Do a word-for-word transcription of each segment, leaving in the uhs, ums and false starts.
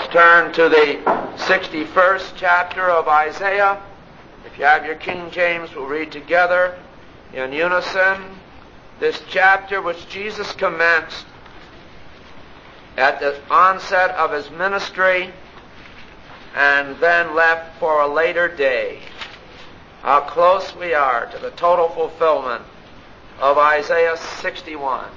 Let's turn to the sixty-first chapter of Isaiah. If you have your King James, we'll read together in unison this chapter which Jesus commenced at the onset of his ministry and then left for a later day. How close we are to the total fulfillment of Isaiah sixty-one.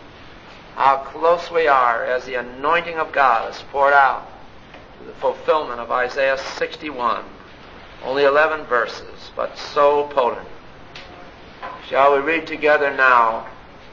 How close we are as the anointing of God is poured out to the fulfillment of Isaiah sixty-one. Only eleven verses, but so potent. Shall we read together now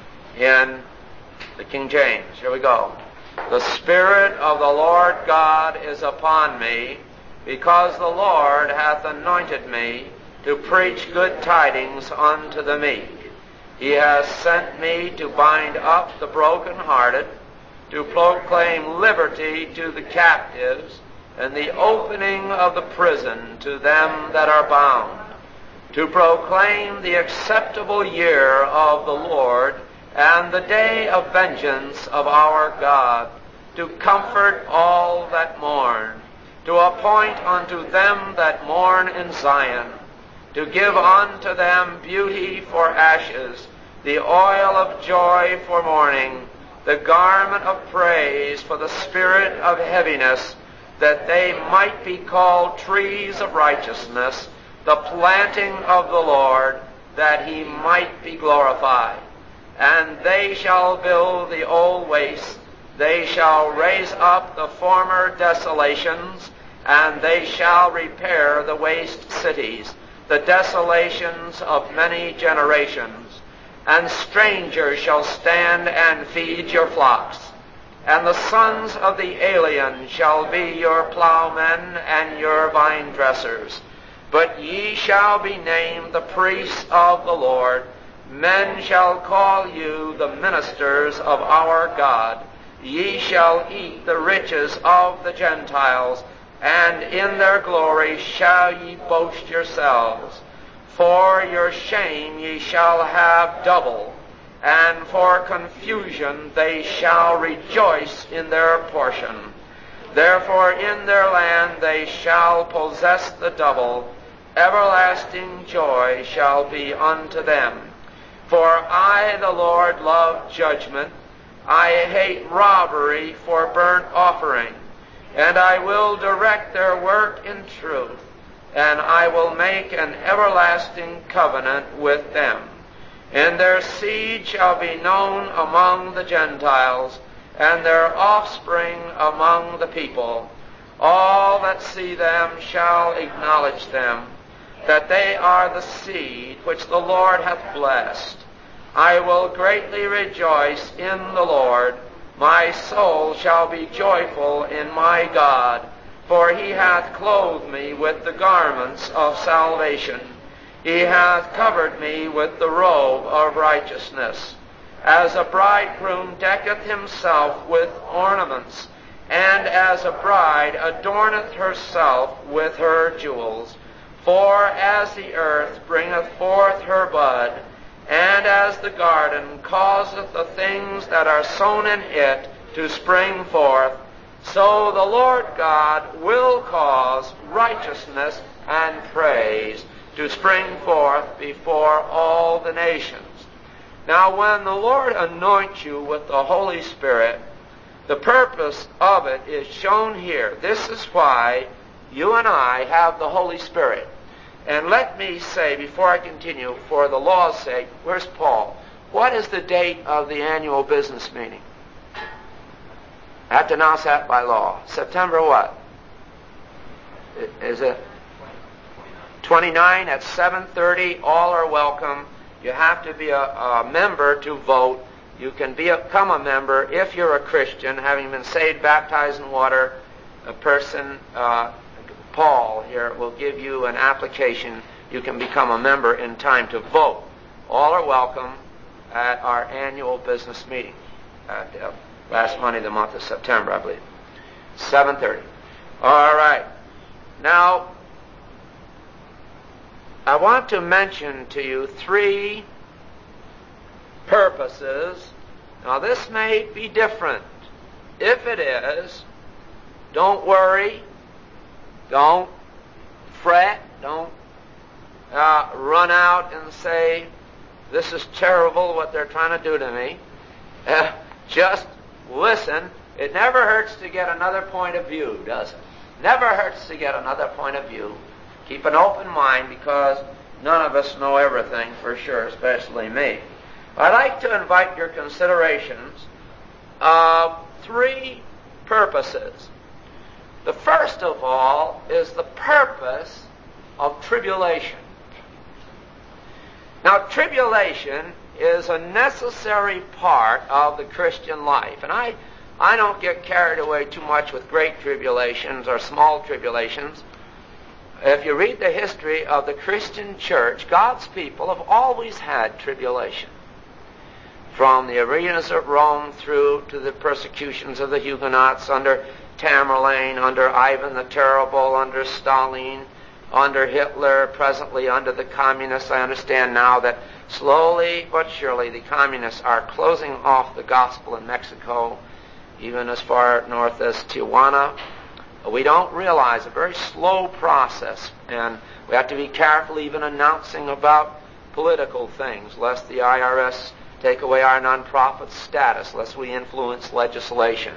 in the King James? Here we go. The Spirit of the Lord God is upon me, because the Lord hath anointed me to preach good tidings unto the meek. He has sent me to bind up the brokenhearted, to proclaim liberty to the captives, and the opening of the prison to them that are bound, to proclaim the acceptable year of the Lord, and the day of vengeance of our God, to comfort all that mourn, to appoint unto them that mourn in Zion, to give unto them beauty for ashes, the oil of joy for mourning, the garment of praise for the spirit of heaviness, that they might be called trees of righteousness, the planting of the Lord, that he might be glorified. And they shall build the old waste, they shall raise up the former desolations, and they shall repair the waste cities, the desolations of many generations. And strangers shall stand and feed your flocks, and the sons of the alien shall be your plowmen and your vine dressers. But ye shall be named the priests of the Lord. Men shall call you the ministers of our God. Ye shall eat the riches of the Gentiles, and in their glory shall ye boast yourselves. For your shame ye shall have double, and for confusion they shall rejoice in their portion. Therefore in their land they shall possess the double. Everlasting joy shall be unto them. For I, the Lord, love judgment. I hate robbery for burnt offering. And I will direct their work in truth. And I will make an everlasting covenant with them. And their seed shall be known among the Gentiles, and their offspring among the people. All that see them shall acknowledge them, that they are the seed which the Lord hath blessed. I will greatly rejoice in the Lord. My soul shall be joyful in my God, for he hath clothed me with the garments of salvation. He hath covered me with the robe of righteousness, as a bridegroom decketh himself with ornaments, and as a bride adorneth herself with her jewels. For as the earth bringeth forth her bud, and as the garden causeth the things that are sown in it to spring forth, so the Lord God will cause righteousness and praise to spring forth before all the nations. Now when the Lord anoints you with the Holy Spirit, the purpose of it is shown here. This is why you and I have the Holy Spirit. And let me say, before I continue, for the law's sake, where's Paul? What is the date of the annual business meeting? I have to announce that by law. September what? Is it twenty-nine at seven thirty? All are welcome. You have to be a, a member to vote. You can be a, become a member if you're a Christian, having been saved, baptized in water. A person, uh, Paul here, will give you an application. You can become a member in time to vote. All are welcome at our annual business meeting at uh, last Monday, the month of September, I believe. seven thirty. All right. Now, I want to mention to you three purposes. Now, this may be different. If it is, don't worry. Don't fret. Don't uh, run out and say, this is terrible what they're trying to do to me. Uh, just listen. It never hurts to get another point of view, does it? Never hurts to get another point of view. Keep an open mind, because none of us know everything for sure, especially me. I'd like to invite your considerations of three purposes. The first of all is the purpose of tribulation. Now, tribulation is a necessary part of the Christian life. And I, I don't get carried away too much with great tribulations or small tribulations. If you read the history of the Christian church, God's people have always had tribulation. From the arenas of Rome through to the persecutions of the Huguenots under Tamerlane, under Ivan the Terrible, under Stalin, under Hitler, presently under the communists. I understand now that slowly but surely the communists are closing off the gospel in Mexico, even as far north as Tijuana. We don't realize a very slow process, and we have to be careful even announcing about political things, lest the I R S take away our nonprofit status, lest we influence legislation.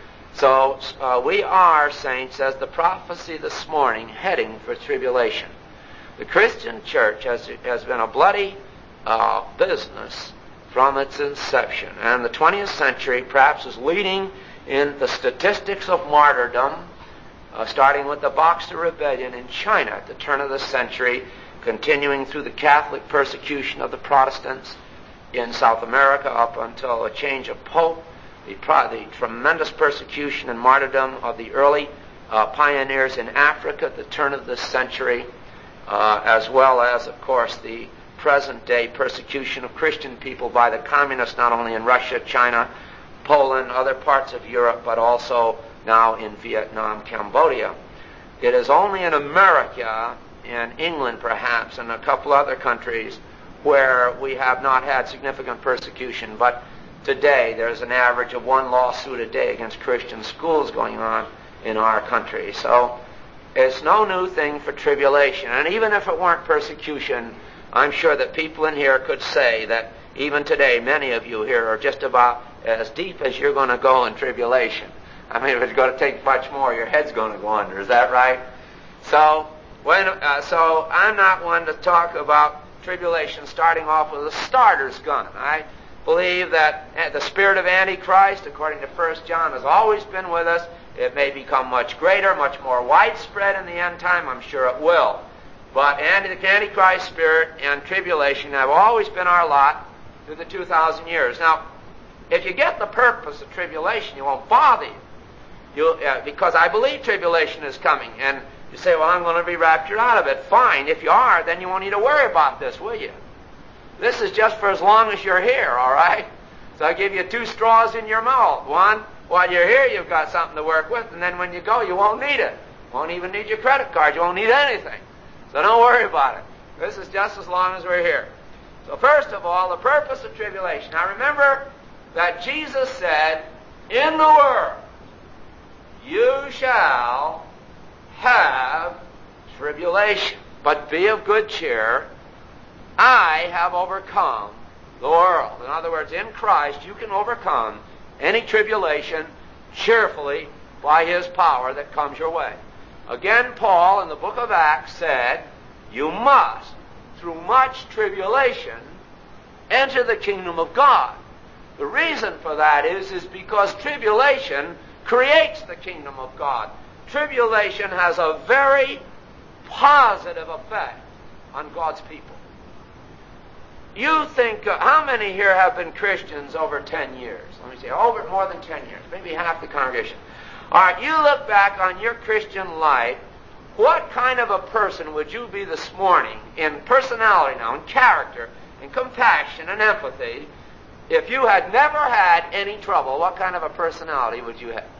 So uh, we are, saints, as the prophecy this morning, heading for tribulation. The Christian church has, has been a bloody uh, business from its inception. And the twentieth century perhaps is leading in the statistics of martyrdom, uh, starting with the Boxer Rebellion in China at the turn of the century, continuing through the Catholic persecution of the Protestants in South America up until a change of pope, the, the tremendous persecution and martyrdom of the early uh, pioneers in Africa at the turn of this century, uh, as well as, of course, the present-day persecution of Christian people by the communists, not only in Russia, China, Poland, other parts of Europe, but also now in Vietnam, Cambodia. It is only in America, in England perhaps, and a couple other countries where we have not had significant persecution, but today there's an average of one lawsuit a day against Christian schools going on in our country. So it's no new thing for tribulation. And even if it weren't persecution, I'm sure that people in here could say that even today many of you here are just about as deep as you're going to go in tribulation. I mean, if it's going to take much more, your head's going to go under. Is that right? So, when, uh, so I'm not one to talk about tribulation starting off with a starter's gun. I believe that the spirit of Antichrist, according to First John, has always been with us. It may become much greater, much more widespread in the end time. I'm sure it will. But the Antichrist spirit and tribulation have always been our lot through the two thousand years. Now, if you get the purpose of tribulation, it won't bother you. you uh, because I believe tribulation is coming. And you say, well, I'm going to be raptured out of it. Fine. If you are, then you won't need to worry about this, will you? This is just for as long as you're here, all right? So I give you two straws in your mouth. One, while you're here, you've got something to work with, and then when you go, you won't need it. Won't even need your credit card. You won't need anything. So don't worry about it. This is just as long as we're here. So first of all, the purpose of tribulation. Now remember that Jesus said, in the world you shall have tribulation, but be of good cheer. I have overcome the world. In other words, in Christ you can overcome any tribulation cheerfully by His power that comes your way. Again, Paul in the book of Acts said, you must, through much tribulation, enter the kingdom of God. The reason for that is, is because tribulation creates the kingdom of God. Tribulation has a very positive effect on God's people. You think, uh, how many here have been Christians over ten years? Let me say, over more than ten years, maybe half the congregation. All right, you look back on your Christian life, what kind of a person would you be this morning in personality now, in character, in compassion and empathy, if you had never had any trouble? What kind of a personality would you have?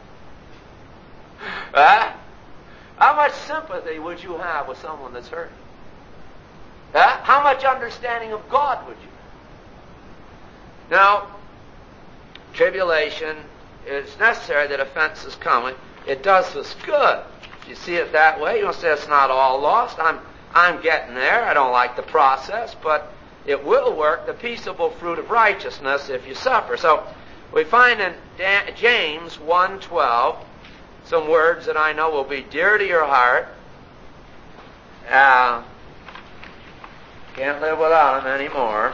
Huh? How much sympathy would you have with someone that's hurt? Huh? How much understanding of God would you have? Now, tribulation, it's necessary that offenses come. it does us good. If you see it that way, you'll say it's not all lost. I'm, I'm getting there. I don't like the process, but it will work, the peaceable fruit of righteousness, if you suffer. So we find in James one twelve some words that I know will be dear to your heart. Uh, can't live without them anymore.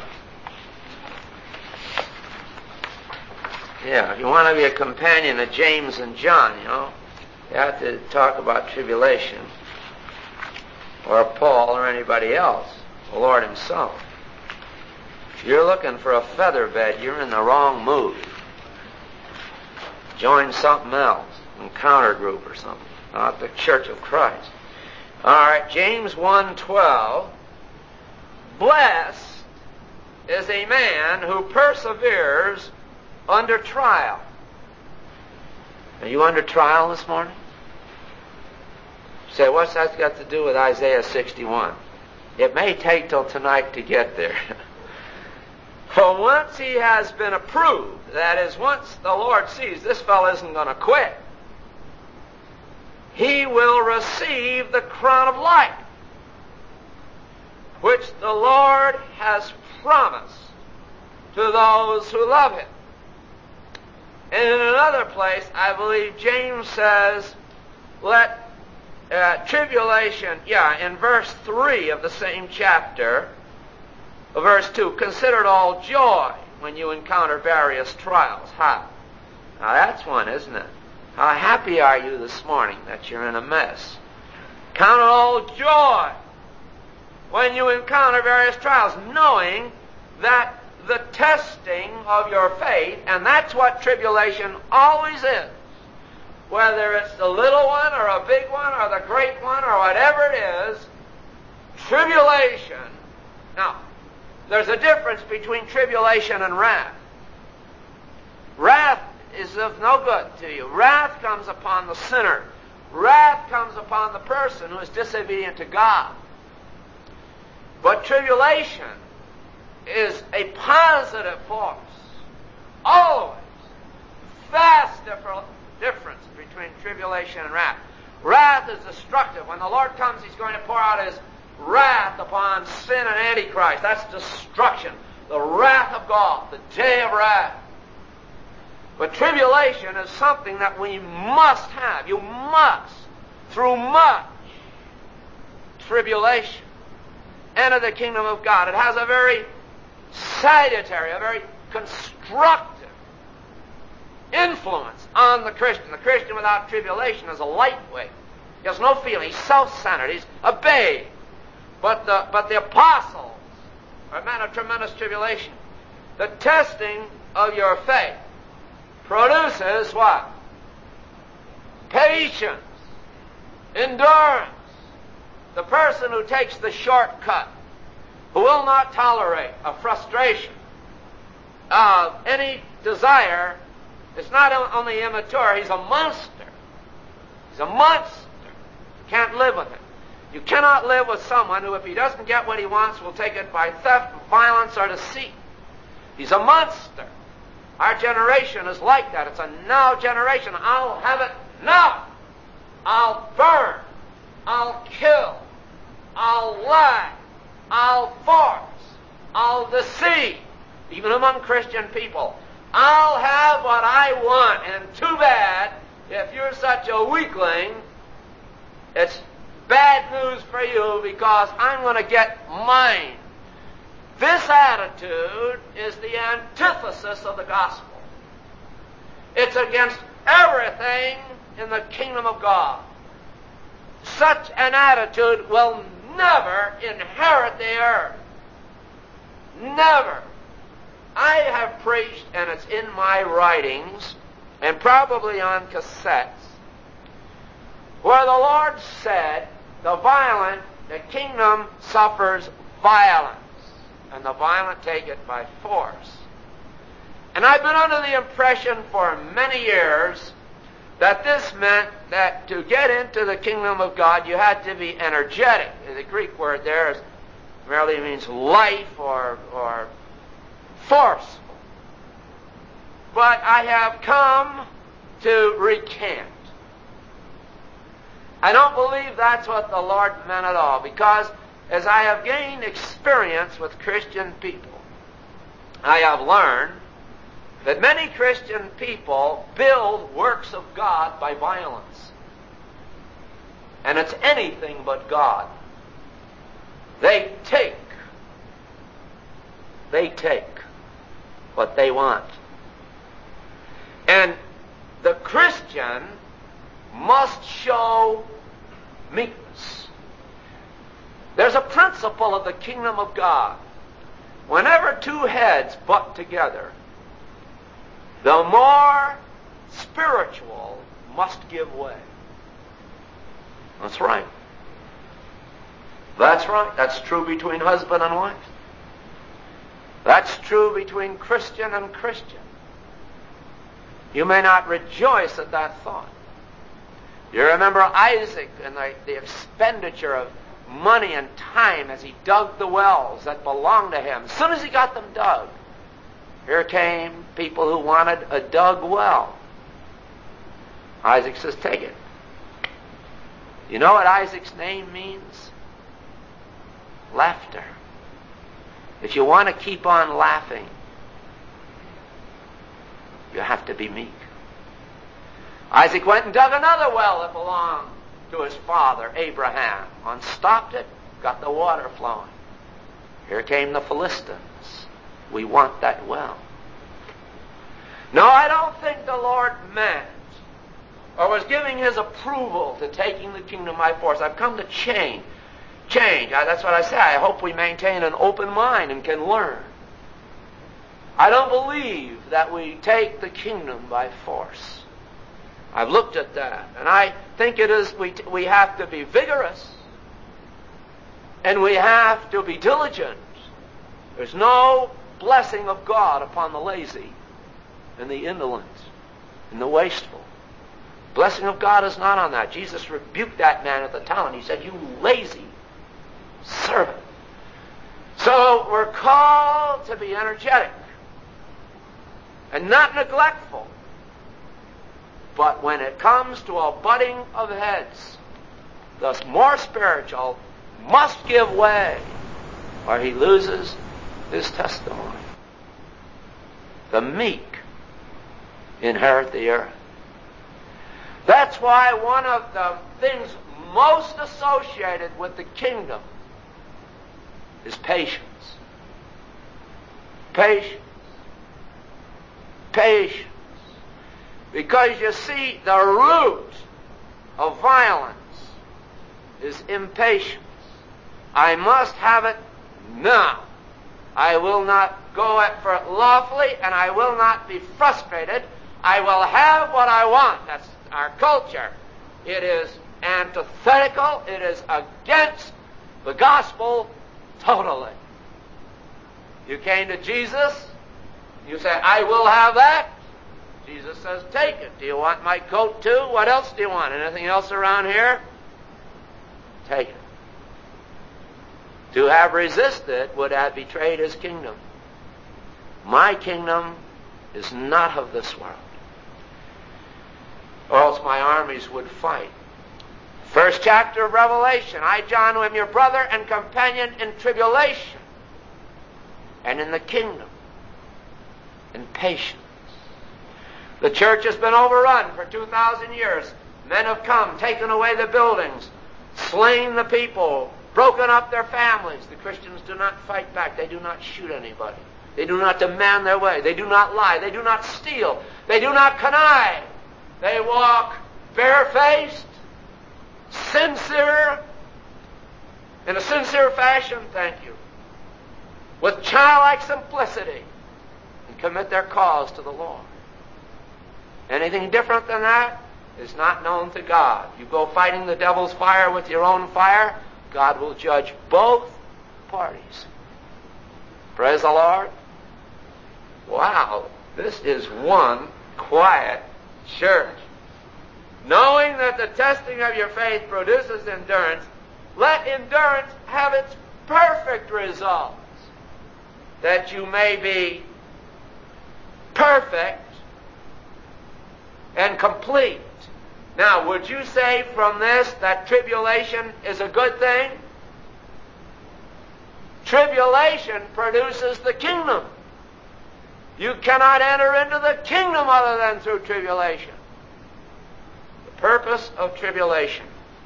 Yeah, if you want to be a companion of James and John, you know, you have to talk about tribulation, or Paul, or anybody else, the Lord himself. If you're looking for a feather bed, you're in the wrong mood. Join something else, encounter group or something, not the Church of Christ. All right, James one twelve. Blessed is a man who perseveres under trial. Are you under trial this morning? You say, what's that got to do with Isaiah sixty-one? It may take till tonight to get there. For once he has been approved, that is, once the Lord sees this fellow isn't going to quit, he will receive the crown of life, which the Lord has promised to those who love him. And in another place, I believe James says, let uh, tribulation, yeah, in verse three of the same chapter, verse two, consider it all joy when you encounter various trials. How? Now that's one, isn't it? How happy are you this morning that you're in a mess? Count it all joy when you encounter various trials, knowing that the testing of your faith, and that's what tribulation always is, whether it's the little one or a big one or the great one or whatever it is, tribulation. Now, there's a difference between tribulation and wrath. Wrath is of no good to you. Wrath comes upon the sinner. Wrath comes upon the person who is disobedient to God. But tribulation is a positive force. Always. Vast difference between tribulation and wrath. Wrath is destructive. When the Lord comes, he's going to pour out his wrath upon sin and Antichrist. That's destruction. The wrath of God. The day of wrath. But tribulation is something that we must have. You must, through much tribulation, enter the kingdom of God. It has a very salutary, a very constructive influence on the Christian. The Christian without tribulation is a lightweight. He has no feeling. He's self-centered. He's a babe. But the, but the apostles are men of tremendous tribulation. The testing of your faith produces what? Patience, endurance. The person who takes the shortcut, who will not tolerate a frustration of any desire, is not only immature, he's a monster. He's a monster. You can't live with him. You cannot live with someone who, if he doesn't get what he wants, will take it by theft, violence, or deceit. He's a monster. Our generation is like that. It's a now generation. I'll have it now. I'll burn. I'll kill. I'll lie. I'll force. I'll deceive. Even among Christian people. I'll have what I want. And too bad, if you're such a weakling, it's bad news for you because I'm going to get mine. This attitude is the antithesis of the gospel. It's against everything in the kingdom of God. Such an attitude will never inherit the earth. Never. I have preached, and it's in my writings, and probably on cassettes, where the Lord said, the violent, the kingdom suffers violence, and the violent take it by force. And I've been under the impression for many years that this meant that to get into the kingdom of God, you had to be energetic. The Greek word there is, merely means life or, or forceful. But I have come to recant. I don't believe that's what the Lord meant at all, because as I have gained experience with Christian people, I have learned that many Christian people build works of God by violence. And it's anything but God. They take, they take what they want. And the Christian must show meekness. There's a principle of the kingdom of God. Whenever two heads butt together, the more spiritual must give way. That's right. That's right. That's true between husband and wife. That's true between Christian and Christian. You may not rejoice at that thought. You remember Isaac and the, the expenditure of money and time as he dug the wells that belonged to him. As soon as he got them dug, here came people who wanted a dug well. Isaac says, take it. You know what Isaac's name means? Laughter. If you want to keep on laughing, you have to be meek. Isaac went and dug another well that belonged to his father, Abraham. Unstopped it, got the water flowing. Here came the Philistines. We want that well. No, I don't think the Lord meant or was giving his approval to taking the kingdom by force. I've come to change. Change. That's what I say. I hope we maintain an open mind and can learn. I don't believe that we take the kingdom by force. I've looked at that, and I think it is we we have to be vigorous, and we have to be diligent. There's no blessing of God upon the lazy and the indolent and the wasteful. Blessing of God is not on that. Jesus rebuked that man at the town. He said, you lazy servant. So we're called to be energetic and not neglectful. But when it comes to a butting of heads, the more spiritual must give way, or he loses his testimony. The meek inherit the earth. That's why one of the things most associated with the kingdom is patience. Patience. Patience. Because you see, the root of violence is impatience. I must have it now. I will not go for it lawfully, and I will not be frustrated. I will have what I want. That's our culture. It is antithetical. It is against the gospel totally. You came to Jesus. You say, I will have that. Jesus says, take it. Do you want my coat too? What else do you want? Anything else around here? Take it. To have resisted would have betrayed his kingdom. My kingdom is not of this world, or else my armies would fight. First chapter of Revelation. I, John, who am your brother and companion in tribulation and in the kingdom, in patience. The church has been overrun for two thousand years. Men have come, taken away the buildings, slain the people, broken up their families. The Christians do not fight back. They do not shoot anybody. They do not demand their way. They do not lie. They do not steal. They do not connive. They walk barefaced, sincere, in a sincere fashion, thank you, with childlike simplicity, and commit their cause to the Lord. Anything different than that is not known to God. You go fighting the devil's fire with your own fire, God will judge both parties. Praise the Lord. Wow, this is one quiet church. Knowing that the testing of your faith produces endurance, let endurance have its perfect results, that you may be perfect and complete, Now, would you say from this that tribulation is a good thing? Tribulation produces the kingdom. You cannot enter into the kingdom other than through tribulation. The purpose of tribulation.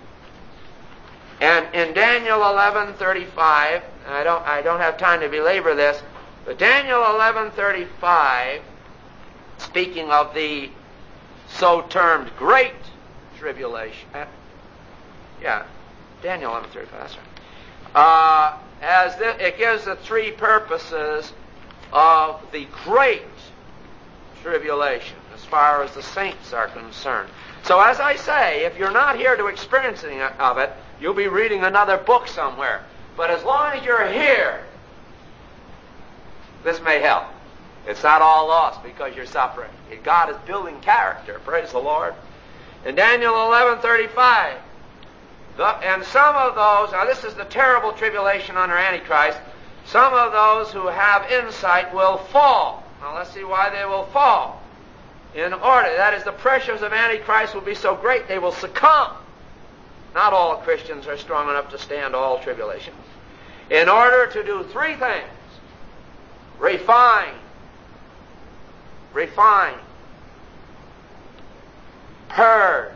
And in Daniel eleven thirty-five, I don't, I don't have time to belabor this, but Daniel eleven thirty-five, speaking of the so-termed great tribulation, yeah, Daniel eleven thirty-five, that's right. Uh, as the, it gives the three purposes of the great tribulation as far as the saints are concerned. So as I say, if you're not here to experience any of it, you'll be reading another book somewhere. But as long as you're here, this may help. It's not all lost because you're suffering. God is building character. Praise the Lord. In Daniel eleven thirty-five, the, and some of those, now this is the terrible tribulation under Antichrist, some of those who have insight will fall. Now let's see why they will fall. In order, that is, the pressures of Antichrist will be so great they will succumb. Not all Christians are strong enough to stand all tribulation. In order to do three things: refine, refine, purge.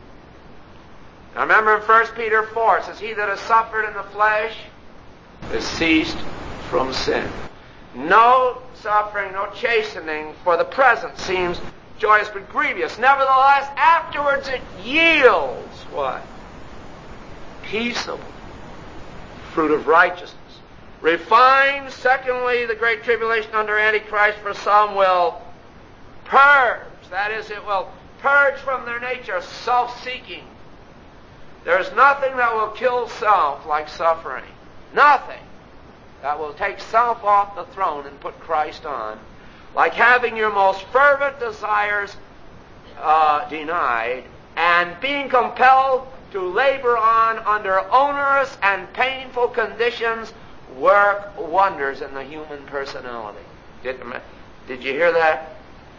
Now remember in First Peter four, it says, he that has suffered in the flesh is ceased from sin. No suffering, no chastening for the present seems joyous but grievous. Nevertheless, afterwards it yields what? Peaceable fruit of righteousness. Refine, secondly, the great tribulation under Antichrist, for some will purge. That is, it will purge from their nature self-seeking. There's nothing that will kill self like suffering. Nothing that will take self off the throne and put Christ on, like having your most fervent desires uh, denied and being compelled to labor on under onerous and painful conditions work wonders in the human personality. Did, did you hear that?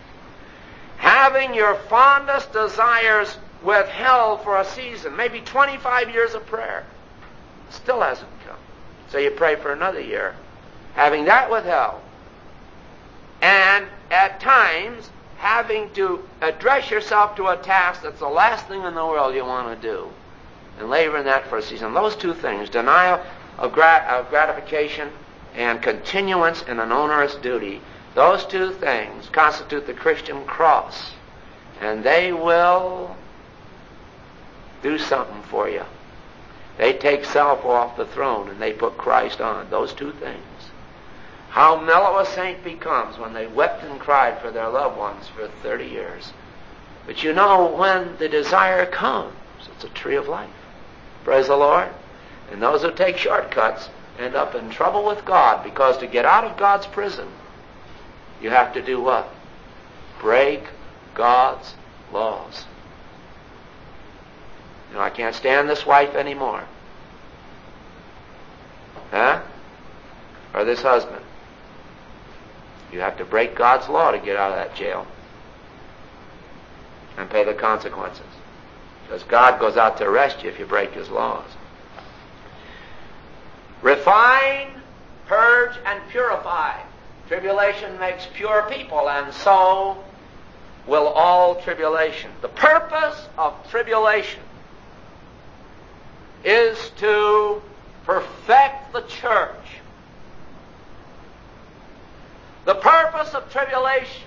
Having your fondest desires withheld for a season, maybe twenty-five years of prayer, still hasn't come. So you pray for another year. Having that withheld. And at times, having to address yourself to a task that's the last thing in the world you want to do, and labor in that for a season. Those two things, denial of, grat- of gratification and continuance in an onerous duty, those two things constitute the Christian cross. And they will do something for you. They take self off the throne and they put Christ on. Those two things. How mellow a saint becomes when they wept and cried for their loved ones for thirty years. But you know, when the desire comes, it's a tree of life. Praise the Lord. And those who take shortcuts end up in trouble with God, because to get out of God's prison, you have to do what? Break God's laws. You know, I can't stand this wife anymore. Huh? Or this husband. You have to break God's law to get out of that jail and pay the consequences. Because God goes out to arrest you if you break His laws. Refine, purge, and purify. Tribulation makes pure people, and so will all tribulation. The purpose of tribulation is to perfect the church. The purpose of tribulation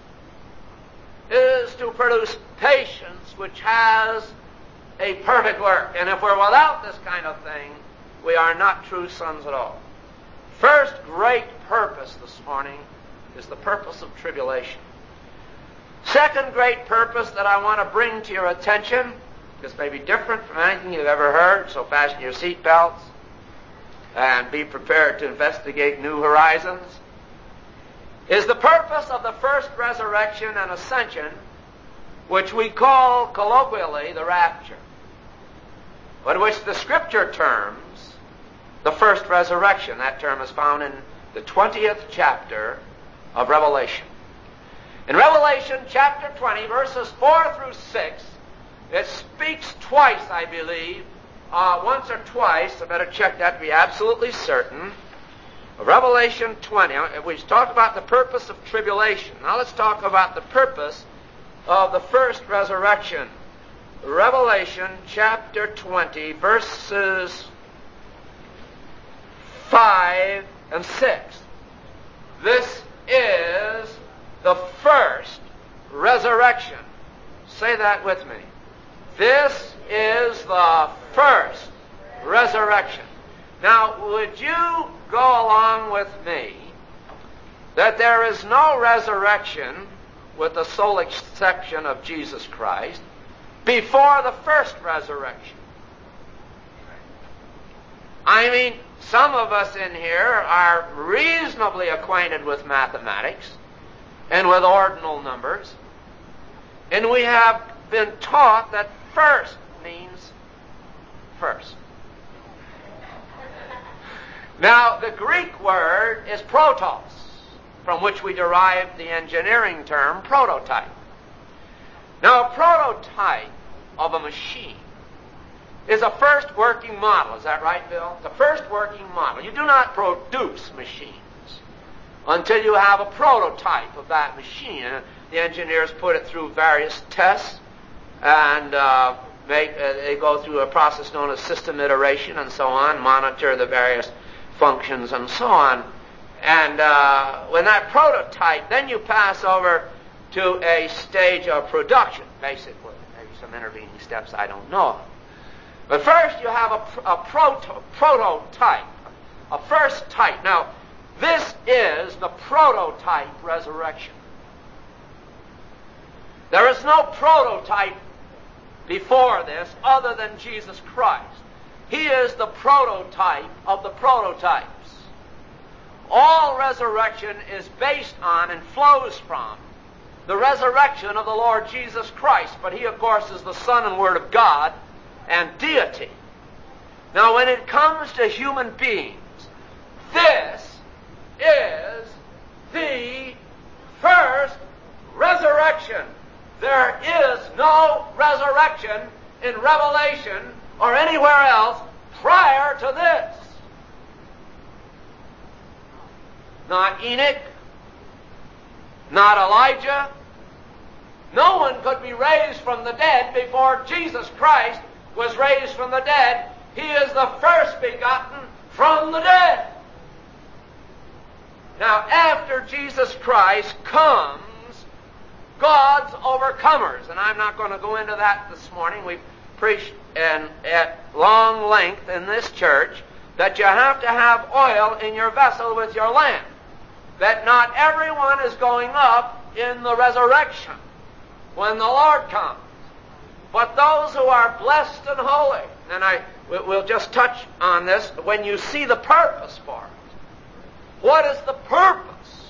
is to produce patience, which has a perfect work. And if we're without this kind of thing, we are not true sons at all. First great purpose this morning is the purpose of tribulation. Second great purpose that I want to bring to your attention, this may be different from anything you've ever heard, so fasten your seat belts and be prepared to investigate new horizons, is the purpose of the first resurrection and ascension, which we call colloquially the rapture, but which the Scripture terms the first resurrection. That term is found in the twentieth chapter of Revelation. In Revelation chapter twenty, verses four through six, It speaks twice, I believe, uh, once or twice. I better check that to be absolutely certain. Revelation twenty. We talked about the purpose of tribulation. Now let's talk about the purpose of the first resurrection. Revelation chapter twenty, verses five and six. This is the first resurrection. Say that with me. This is the first resurrection. Now, would you go along with me that there is no resurrection, with the sole exception of Jesus Christ, before the first resurrection? I mean, some of us in here are reasonably acquainted with mathematics and with ordinal numbers, and we have been taught that first means first. Now, the Greek word is protos, from which we derive the engineering term prototype. Now, a prototype of a machine is a first working model. Is that right, Bill? It's a first working model. You do not produce machines until you have a prototype of that machine. And the engineers put it through various tests, and uh, make, uh, they go through a process known as system iteration and so on, monitor the various functions and so on. And uh, when that prototype, then you pass over to a stage of production, basically. Maybe some intervening steps I don't know of. But first you have a, a proto, prototype, a first type. Now, this is the prototype resurrection. There is no prototype before this other than Jesus Christ. He is the prototype of the prototypes. All resurrection is based on and flows from the resurrection of the Lord Jesus Christ. But He, of course, is the Son and Word of God and deity. Now, when it comes to human beings, this is the first resurrection. There is no resurrection in Revelation or anywhere else prior to this. Not Enoch, not Elijah. No one could be raised from the dead before Jesus Christ was raised from the dead. He is the first begotten from the dead. Now, after Jesus Christ comes God's overcomers. And I'm not going to go into that this morning. We've preached in, at long length in this church that you have to have oil in your vessel with your lamp. That not everyone is going up in the resurrection when the Lord comes. But those who are blessed and holy, and I we'll just touch on this, when you see the purpose for it. What is the purpose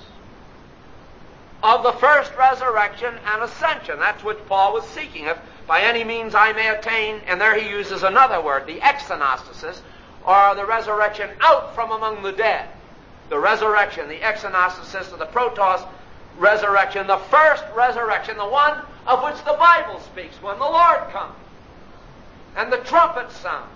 of the first resurrection and ascension? That's what Paul was seeking. If by any means I may attain, and there he uses another word, the exanastasis, or the resurrection out from among the dead. The resurrection, the exanastasis, or the protos resurrection, the first resurrection, the one of which the Bible speaks when the Lord comes and the trumpet sounds.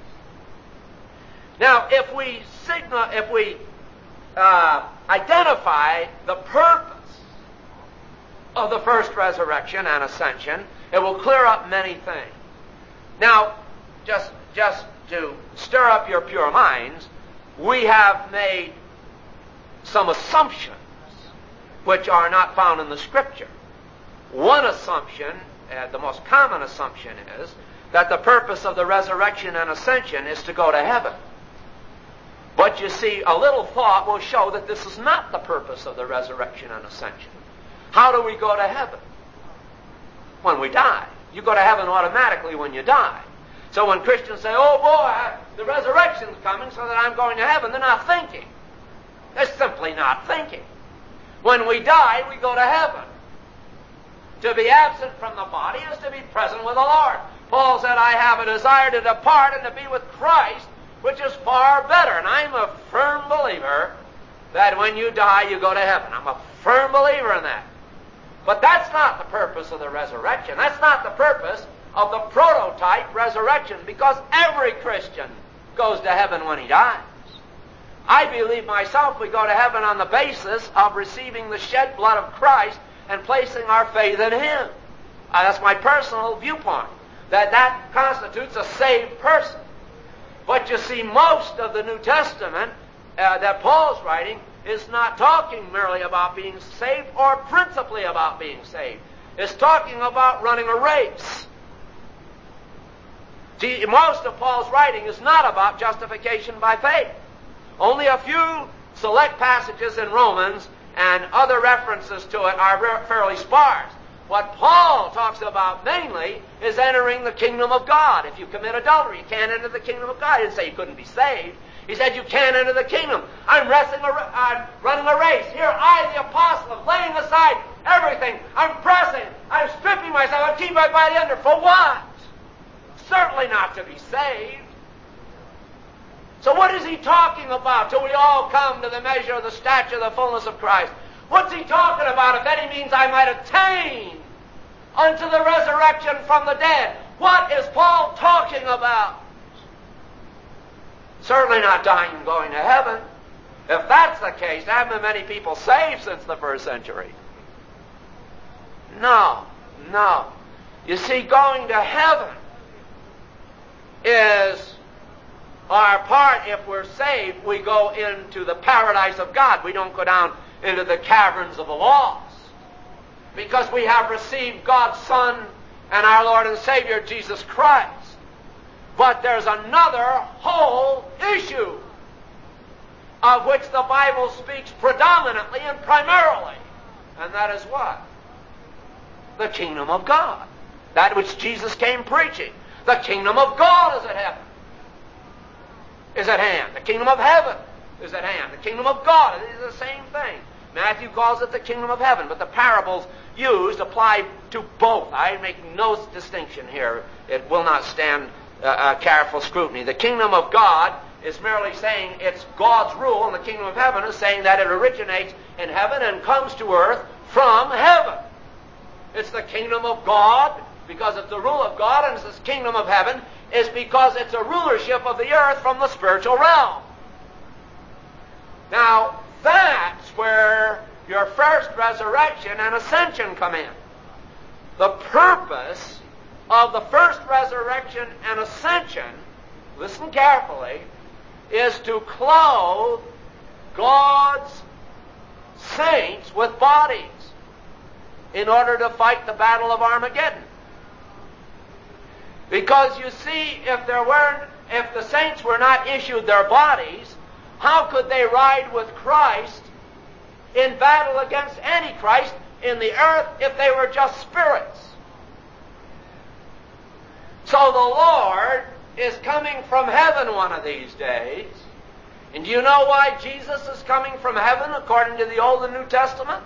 Now, if we signal, if we uh, identify the purpose of the first resurrection and ascension, it will clear up many things. Now, just just to stir up your pure minds, we have made some assumptions which are not found in the Scripture. One assumption, uh, the most common assumption, is that the purpose of the resurrection and ascension is to go to heaven. But you see, a little thought will show that this is not the purpose of the resurrection and ascension. How do we go to heaven? When we die. You go to heaven automatically when you die. So when Christians say, oh boy, the resurrection's coming so that I'm going to heaven, they're not thinking. They're simply not thinking. When we die, we go to heaven. To be absent from the body is to be present with the Lord. Paul said, I have a desire to depart and to be with Christ, which is far better. And I'm a firm believer that when you die, you go to heaven. I'm a firm believer in that. But that's not the purpose of the resurrection. That's not the purpose of the prototype resurrection, because every Christian goes to heaven when he dies. I believe myself we go to heaven on the basis of receiving the shed blood of Christ and placing our faith in Him. Uh, that's my personal viewpoint, that that constitutes a saved person. But you see, most of the New Testament uh, that Paul's writing is not talking merely about being saved or principally about being saved. It's talking about running a race. See, most of Paul's writing is not about justification by faith. Only a few select passages in Romans and other references to it are fairly sparse. What Paul talks about mainly is entering the kingdom of God. If you commit adultery, you can't enter the kingdom of God. He didn't say you couldn't be saved. He said you can't enter the kingdom. I'm, wrestling a, I'm running a race. Here I, the apostle, am laying aside everything. I'm pressing. I'm stripping myself. I'm keeping my body under. For what? Certainly not to be saved. So what is he talking about? Till we all come to the measure of the stature of the fullness of Christ. What's he talking about? If any means I might attain unto the resurrection from the dead. What is Paul talking about? Certainly not dying and going to heaven. If that's the case, there haven't been many people saved since the first century. No, no. You see, going to heaven is our part. If we're saved, we go into the paradise of God. We don't go down into the caverns of the lost. Because we have received God's Son and our Lord and Savior, Jesus Christ. But there's another whole issue of which the Bible speaks predominantly and primarily. And that is what? The kingdom of God. That which Jesus came preaching. The kingdom of God is at heaven. Is at hand. The kingdom of heaven is at hand. The kingdom of God is the same thing. Matthew calls it the kingdom of heaven, but the parables used apply to both. I make no distinction here. It will not stand uh, uh, careful scrutiny. The kingdom of God is merely saying it's God's rule, and the kingdom of heaven is saying that it originates in heaven and comes to earth from heaven. It's the kingdom of God because it's the rule of God, and it's the kingdom of heaven is because it's a rulership of the earth from the spiritual realm. Now, that's where your first resurrection and ascension come in. The purpose of the first resurrection and ascension, listen carefully, is to clothe God's saints with bodies in order to fight the battle of Armageddon. Because you see, if there weren't, if the saints were not issued their bodies, how could they ride with Christ in battle against Antichrist in the earth if they were just spirits? So the Lord is coming from heaven one of these days. And do you know why Jesus is coming from heaven according to the Old and New Testament?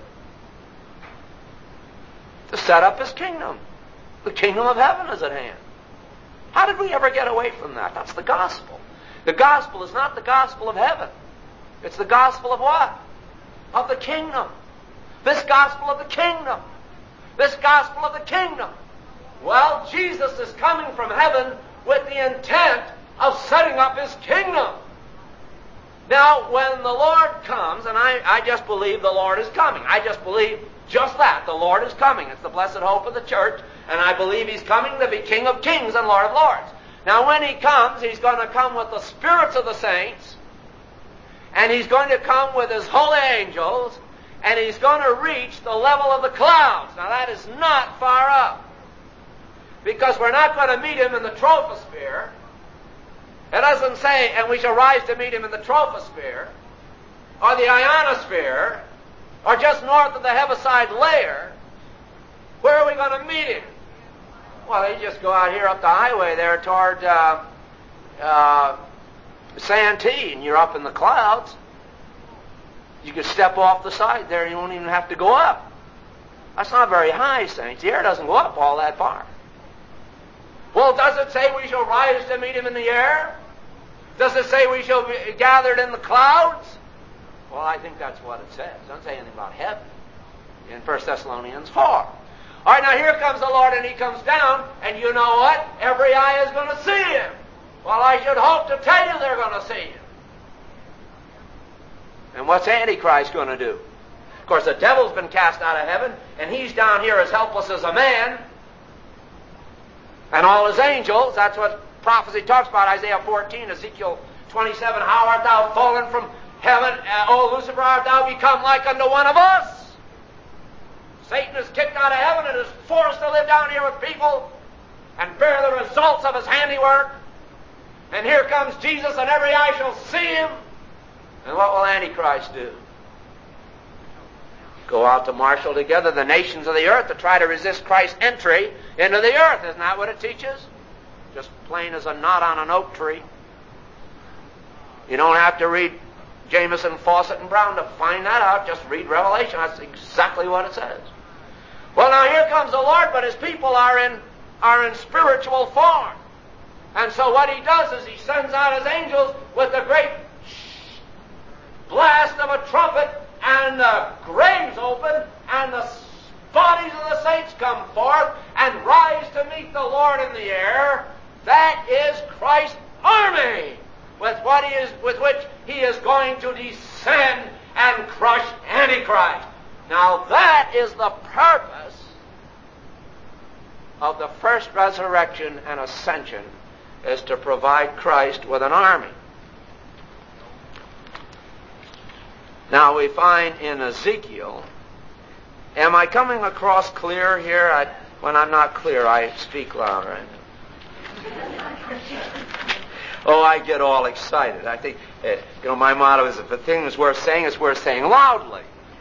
To set up His kingdom. The kingdom of heaven is at hand. How did we ever get away from that? That's the gospel. The gospel is not the gospel of heaven. It's the gospel of what? Of the kingdom. This gospel of the kingdom. This gospel of the kingdom. Well, Jesus is coming from heaven with the intent of setting up His kingdom. Now, when the Lord comes, and I, I just believe the Lord is coming. I just believe just that. The Lord is coming. It's the blessed hope of the church, and I believe He's coming to be King of kings and Lord of lords. Now, when He comes, He's going to come with the spirits of the saints, and He's going to come with His holy angels, and He's going to reach the level of the clouds. Now, that is not far up, because we're not going to meet Him in the trophosphere. It doesn't say, and we shall rise to meet Him in the trophosphere, or the ionosphere, or just north of the Heaviside layer. Where are we going to meet Him? Well, you just go out here up the highway there toward uh, uh, Santee, and you're up in the clouds. You can step off the side there, and you won't even have to go up. That's not very high, saints. The air doesn't go up all that far. Well, does it say we shall rise to meet Him in the air? Does it say we shall be gathered in the clouds? Well, I think that's what it says. It doesn't say anything about heaven in First Thessalonians four. All right, now here comes the Lord, and he comes down, and you know what? Every eye is going to see him. Well, I should hope to tell you they're going to see him. And what's Antichrist going to do? Of course, the devil's been cast out of heaven, and he's down here as helpless as a man. And all his angels, that's what prophecy talks about, Isaiah fourteen, Ezekiel twenty-seven, how art thou fallen from heaven, uh, O Lucifer, art thou become like unto one of us? Satan is kicked out of heaven and is forced to live down here with people and bear the results of his handiwork. And here comes Jesus, and every eye shall see him. And what will Antichrist do? Go out to marshal together the nations of the earth to try to resist Christ's entry into the earth. Isn't that what it teaches? Just plain as a knot on an oak tree. You don't have to read Jameson, Fawcett, and Brown to find that out. Just read Revelation. That's exactly what it says. Well, now here comes the Lord, but his people are in, are in spiritual form. And so what he does is he sends out his angels with a great blast of a trumpet, and the graves open, and the bodies of the saints come forth and rise to meet the Lord in the air. That is Christ's army, with what he is, with which he is going to descend and crush Antichrist. Now that is the purpose of the first resurrection and ascension, is to provide Christ with an army. Now we find in Ezekiel, am I coming across clear here? I, when I'm not clear, I speak louder. Oh, I get all excited. I think, uh, you know, my motto is if a thing is worth saying, it's worth saying loudly.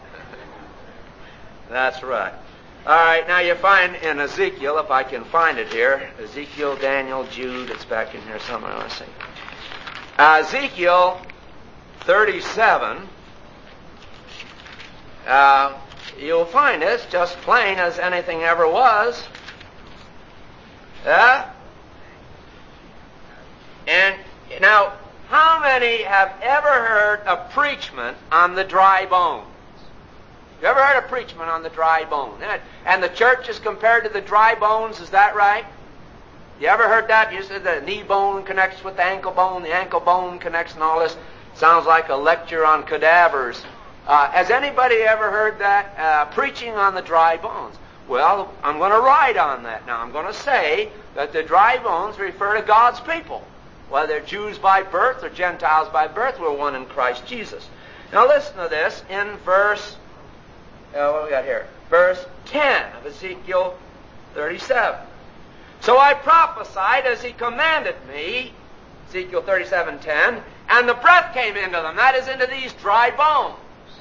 That's right. All right, now you find in Ezekiel, if I can find it here, Ezekiel, Daniel, Jude, it's back in here somewhere, let's see. Uh, Ezekiel thirty-seven, uh, you'll find this just plain as anything ever was. Uh, and now, how many have ever heard a preachment on the dry bones? You ever heard a preachment on the dry bone? And the church is compared to the dry bones, is that right? You ever heard that? You said the knee bone connects with the ankle bone, the ankle bone connects and all this. Sounds like a lecture on cadavers. Uh, has anybody ever heard that? Uh, preaching on the dry bones. Well, I'm going to write on that now. I'm going to say that the dry bones refer to God's people. Whether Jews by birth or Gentiles by birth, we're one in Christ Jesus. Now listen to this in verse... Uh, what do we got here? Verse ten of Ezekiel thirty-seven. So I prophesied as he commanded me, Ezekiel thirty-seven ten, and the breath came into them, that is, into these dry bones.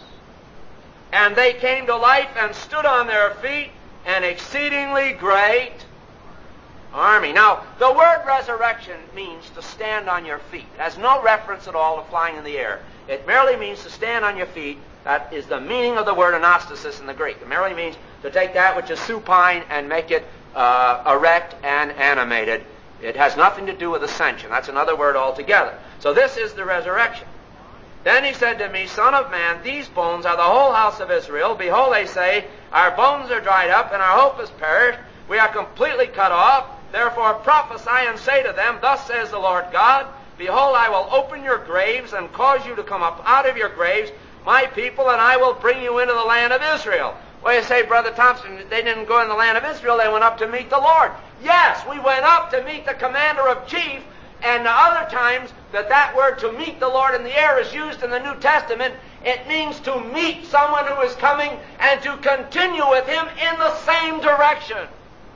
And they came to life and stood on their feet, an exceedingly great army. Now, the word resurrection means to stand on your feet. It has no reference at all to flying in the air. It merely means to stand on your feet. That is the meaning of the word anastasis in the Greek. It merely means to take that which is supine and make it uh, erect and animated. It has nothing to do with ascension. That's another word altogether. So this is the resurrection. Then he said to me, Son of man, these bones are the whole house of Israel. Behold, they say, our bones are dried up, and our hope is perished. We are completely cut off. Therefore prophesy and say to them, Thus says the Lord God, Behold, I will open your graves and cause you to come up out of your graves, my people, and I will bring you into the land of Israel. Well, you say, Brother Thompson, they didn't go in the land of Israel, they went up to meet the Lord. Yes, we went up to meet the commander of chief, and the other times that that word to meet the Lord in the air is used in the New Testament, it means to meet someone who is coming and to continue with him in the same direction.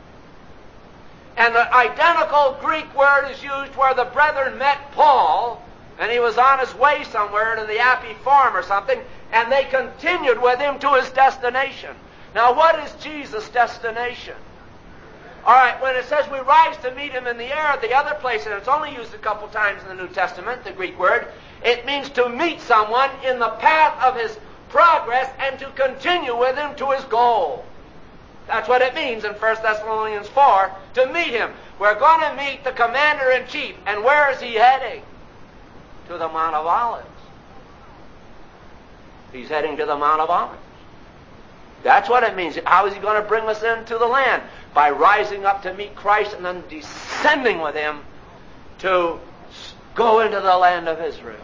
And the identical Greek word is used where the brethren met Paul, and he was on his way somewhere to the Appy farm or something, and they continued with him to his destination. Now, what is Jesus' destination? All right, when it says we rise to meet him in the air at the other place, and it's only used a couple times in the New Testament, the Greek word, it means to meet someone in the path of his progress and to continue with him to his goal. That's what it means in First Thessalonians four, to meet him. We're going to meet the commander-in-chief, and where is he heading? To the Mount of Olives. He's heading to the Mount of Olives. That's what it means. How is he going to bring us into the land? By rising up to meet Christ and then descending with him to go into the land of Israel.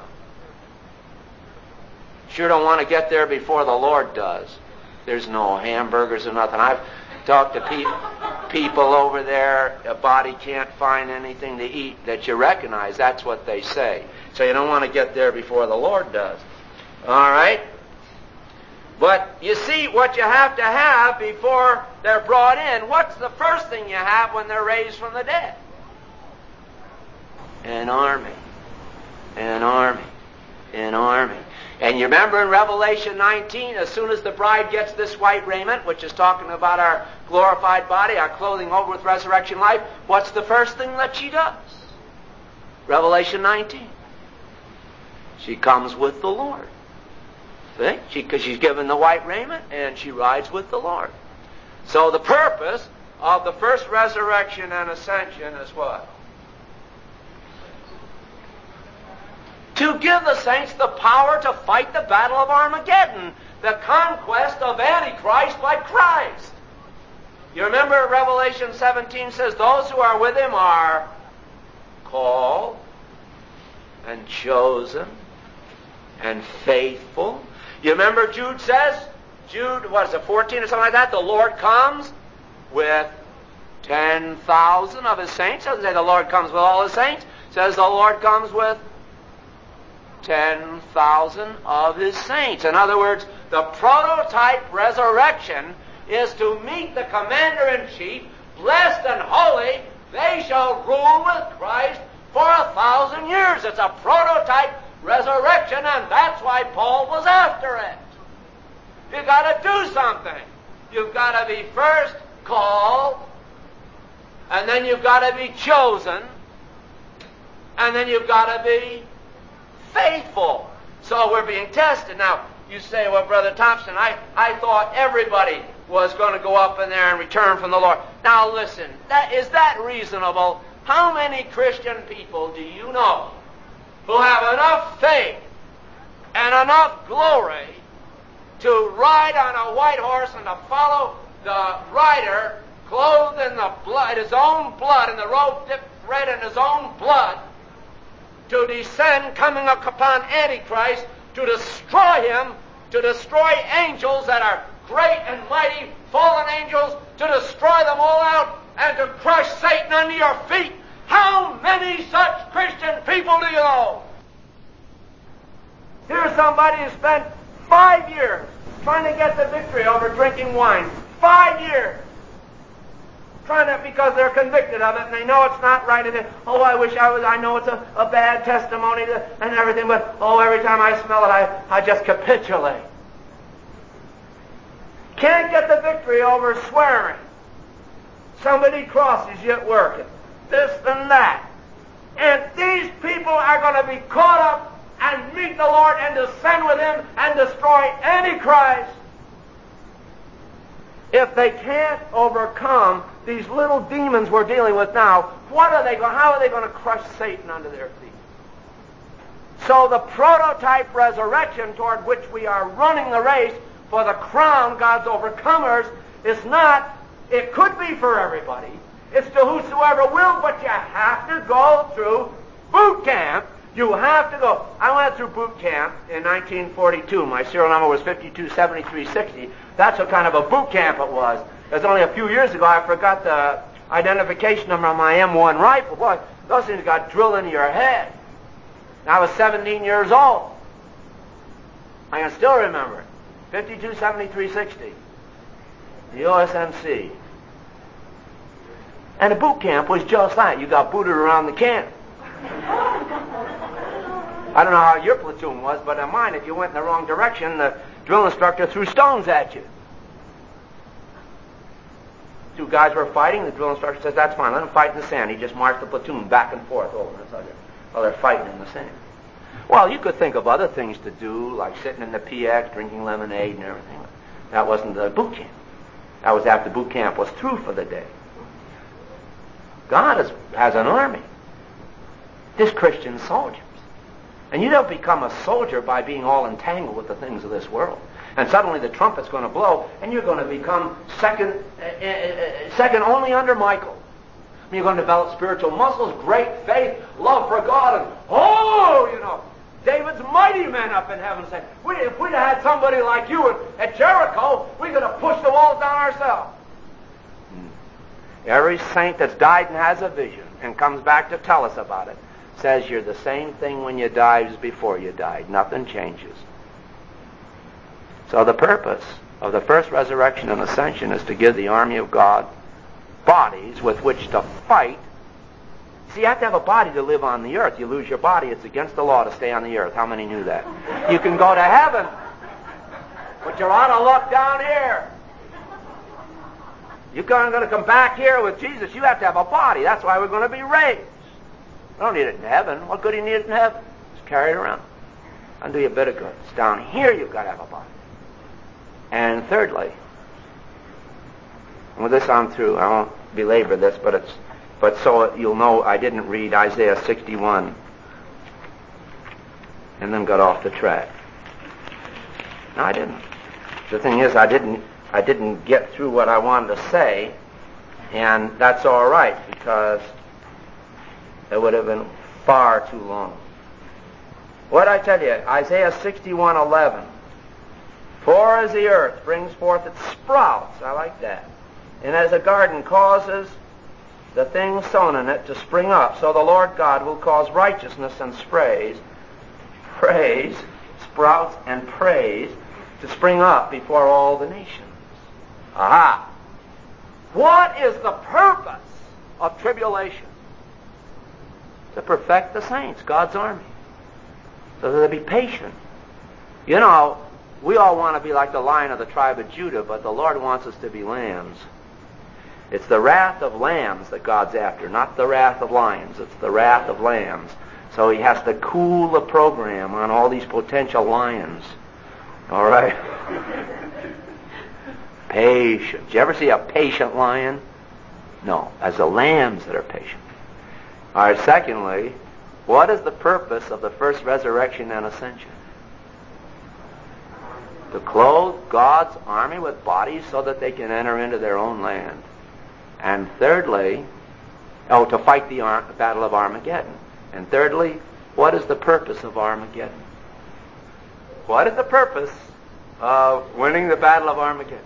Sure don't want to get there before the Lord does. There's no hamburgers or nothing. I've talked to pe- people over there. A body can't find anything to eat that you recognize. That's what they say. So you don't want to get there before the Lord does. All right? But you see what you have to have before they're brought in. What's the first thing you have when they're raised from the dead? An army. An army. An army. And you remember in Revelation nineteen, as soon as the bride gets this white raiment, which is talking about our glorified body, our clothing over with resurrection life, what's the first thing that she does? Revelation nineteen. She comes with the Lord. See? She, 'cause she's given the white raiment, and she rides with the Lord. So the purpose of the first resurrection and ascension is what? To give the saints the power to fight the battle of Armageddon, the conquest of Antichrist by Christ. You remember Revelation seventeen says, those who are with him are called and chosen and faithful. You remember Jude says, Jude, what is it, fourteen or something like that? The Lord comes with ten thousand of his saints. It doesn't say the Lord comes with all his saints. It says the Lord comes with ten thousand of his saints. In other words, the prototype resurrection is to meet the commander-in-chief, blessed and holy. They shall rule with Christ for a thousand years. It's a prototype resurrection, and that's why Paul was after it. You've got to do something. You've got to be first called, and then you've got to be chosen, and then you've got to be faithful. So we're being tested. Now, you say, well, Brother Thompson, I, I thought everybody was going to go up in there and return from the Lord. Now listen, that, is that reasonable? How many Christian people do you know who have enough faith and enough glory to ride on a white horse and to follow the rider clothed in the blood, his own blood, and the robe dipped red in his own blood, to descend, coming up upon Antichrist, to destroy him, to destroy angels that are great and mighty, fallen angels, to destroy them all out, and to crush Satan under your feet? How many such Christian people do you know? Here's somebody who spent five years trying to get the victory over drinking wine. Five years. Trying to, because they're convicted of it, and they know it's not right, and they, oh, I wish I was, I know it's a, a bad testimony to, and everything, but, oh, every time I smell it, I, I just capitulate. Can't get the victory over swearing. Somebody crosses you at work, this and that. And these people are going to be caught up and meet the Lord and descend with him and destroy Antichrist. If they can't overcome these little demons we're dealing with now, what are they going, how are they going to crush Satan under their feet? So the prototype resurrection toward which we are running the race for the crown, God's overcomers, is not, it could be for everybody. It's to whosoever will, but you have to go through boot camp. You have to go. I went through boot camp in nineteen forty-two. My serial number was fifty-two seventy-three sixty. That's what kind of a boot camp it was. It was only a few years ago I forgot the identification number on my M one rifle. Boy, those things got drilled into your head. And I was seventeen years old. I can still remember it. fifty-two seventy-three sixty. The O S M C. And the boot camp was just that. You got booted around the camp. I don't know how your platoon was, but in mine, if you went in the wrong direction, the drill instructor threw stones at you. Two guys were fighting. The drill instructor says, that's fine, let them fight in the sand. He just marched the platoon back and forth over while they're fighting in the sand. Well, you could think of other things to do, like sitting in the P X, drinking lemonade and everything. That wasn't the boot camp. That was after boot camp was through for the day. God is, has an army. This Christian soldiers. And you don't become a soldier by being all entangled with the things of this world. And suddenly the trumpet's going to blow, and you're going to become second, uh, uh, second only under Michael. You're going to develop spiritual muscles, great faith, love for God, and oh, you know, David's mighty men up in heaven say, we, if we'd have had somebody like you at, at Jericho, we could have pushed the walls down ourselves. Hmm. Every saint that's died and has a vision and comes back to tell us about it says you're the same thing when you died as before you died. Nothing changes. So the purpose of the first resurrection and ascension is to give the army of God bodies with which to fight. See, you have to have a body to live on the earth. You lose your body, it's against the law to stay on the earth. How many knew that? You can go to heaven, but you're out of luck down here. You're going to come back here with Jesus. You have to have a body. That's why we're going to be raised. You don't need it in heaven. What good do you need it in heaven? Just carry it around. I'll do you a bit of good. It's down here you've got to have a body. And thirdly, and with this I'm through. I won't belabor this, but it's but so you'll know I didn't read Isaiah sixty-one and then got off the track. No, I didn't. The thing is, I didn't I didn't get through what I wanted to say, and that's all right because it would have been far too long. What did I tell you? Isaiah sixty-one eleven. For as the earth brings forth its sprouts, I like that, and as a garden causes the things sown in it to spring up, so the Lord God will cause righteousness and praise, praise, sprouts and praise to spring up before all the nations. Aha! What is the purpose of tribulation? To perfect the saints, God's army, so that they be patient. You know, we all want to be like the Lion of the tribe of Judah, but the Lord wants us to be lambs. It's the wrath of lambs that God's after, not the wrath of lions. It's the wrath of lambs. So he has to cool the program on all these potential lions. All right? Patience. You ever see a patient lion? No. As the lambs that are patient. All right, secondly, what is the purpose of the first resurrection and ascension? To clothe God's army with bodies so that they can enter into their own land. And thirdly, oh, to fight the Ar- battle of Armageddon. And thirdly, what is the purpose of Armageddon? What is the purpose of winning the battle of Armageddon?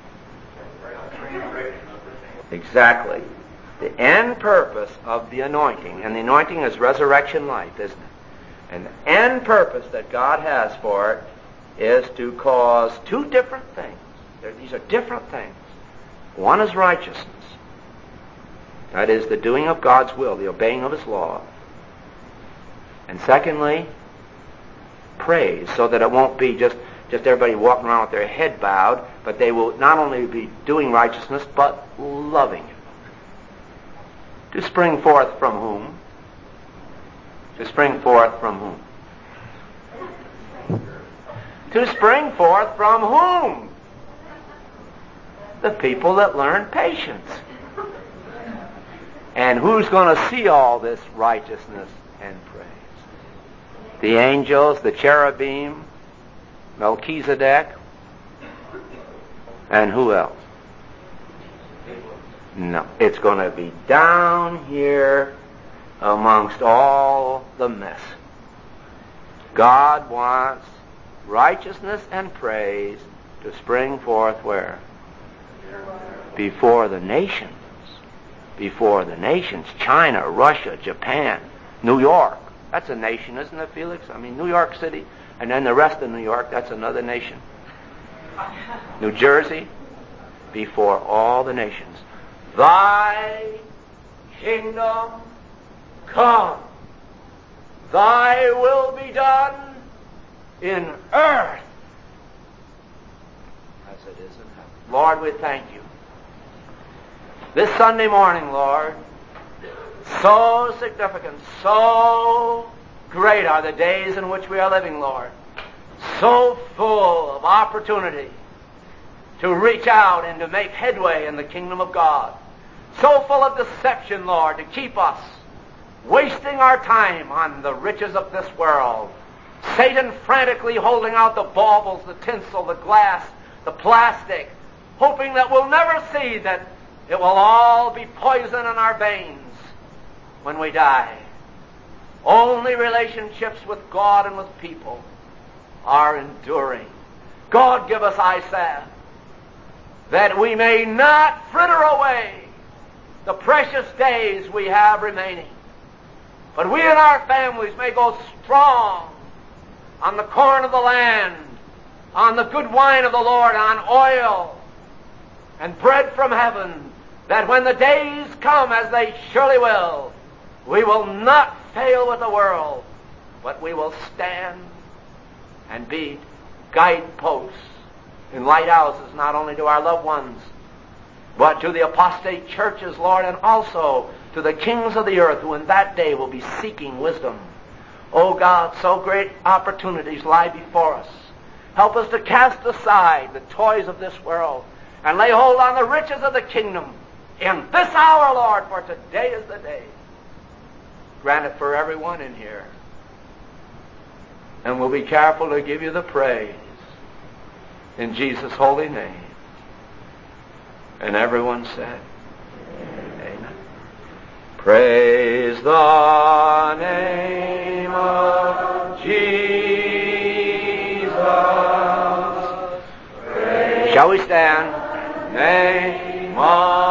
Exactly. The end purpose of the anointing, and the anointing is resurrection life, isn't it? And the end purpose that God has for it is to cause two different things. These are different things. One is righteousness. That is the doing of God's will, the obeying of His law. And secondly, praise, so that it won't be just, just everybody walking around with their head bowed, but they will not only be doing righteousness, but loving it. To spring forth from whom? To spring forth from whom? To spring forth from whom? The people that learn patience. And who's going to see all this righteousness and praise? The angels, the cherubim, Melchizedek, and who else? No. It's going to be down here amongst all the mess. God wants righteousness and praise to spring forth where? Before the nations. Before the nations. China, Russia, Japan, New York. That's a nation, isn't it, Felix? I mean, New York City. And then the rest of New York, that's another nation. New Jersey, before all the nations. Thy kingdom come. Thy will be done in earth as it is in heaven. Lord, we thank you. This Sunday morning, Lord, so significant, so great are the days in which we are living, Lord. So full of opportunity to reach out and to make headway in the kingdom of God. So full of deception, Lord, to keep us wasting our time on the riches of this world. Satan frantically holding out the baubles, the tinsel, the glass, the plastic, hoping that we'll never see that it will all be poison in our veins when we die. Only relationships with God and with people are enduring. God give us, I said, that we may not fritter away the precious days we have remaining, but we and our families may go strong on the corn of the land, on the good wine of the Lord, on oil and bread from heaven, that when the days come, as they surely will, we will not fail with the world, but we will stand and be guideposts in lighthouses, not only to our loved ones, but to the apostate churches, Lord, and also to the kings of the earth who in that day will be seeking wisdom. Oh God, so great opportunities lie before us. Help us to cast aside the toys of this world and lay hold on the riches of the kingdom in this hour, Lord, for today is the day. Grant it for everyone in here. And we'll be careful to give you the praise in Jesus' holy name. And everyone said, amen. Praise the name of Jesus. Praise Shall we stand? Name of